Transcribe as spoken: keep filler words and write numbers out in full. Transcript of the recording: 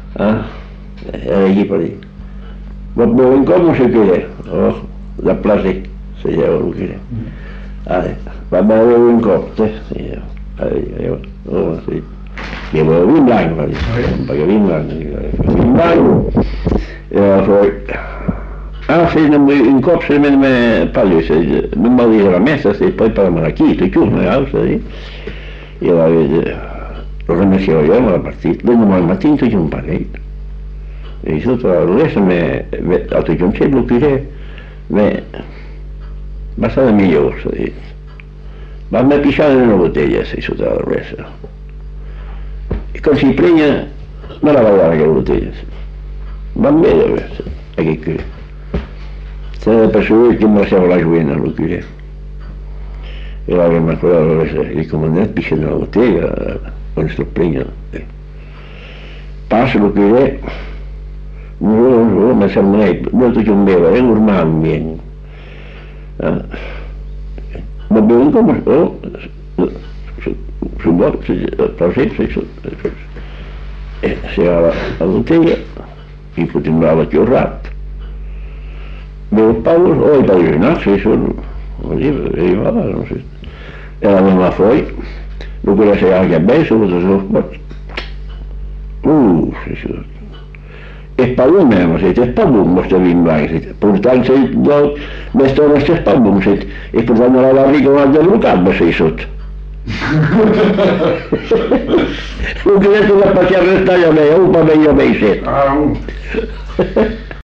Ah, era allí por allí. Vos me ven como se quiere. Oh, la plaza se lleva lo quiere. Vale, vamos a ver un copte. Ahí, oh, sí. Llevo vin blanc, va dir. Perquè vin blanc. Vin blanc. I poi... Ah, sì, un cop se me ne parli, non mi dire la messa, se poi parliamo la chita, tu, ma causa, sì. Io la vedo, lo remesso io, ma la partita, dopo al mattino tu un pacchetto. E sotto la ruletta me, a tu non c'è lo che me, basta la migliore, sì. Ma mi ha pisciato una bottiglia, sì, sotto la ruletta. E quando si prende, non la guardare che bottiglia, sì. Va bene questo, è che qui. Se ne per lui che mi lasciava la giuena, lo chiudeva. E la mi ancora il comandante pisce nella bottega, quando sto prendendo. Passa lo chiudeva, un giorno, un giorno, ma siamo lei, molto che un beva, e urmavo viene. Ma bevo come, oh, su bordo, su e se era la bottega, mi continuava più rapido. Bevo Paulus, o i padrinazzi sono, e va, non so. Eravamo fuori, lo quella sera anche a Besso, lo sport. Uh, sì, sì. E spavone, siete spavone, questo vino anche, portando se do, mesto non c'è spavone, siete, e portando la barrica una del Lucabba sei sotto. Non che adesso la passiamo a restare a me, un po' meglio me siete.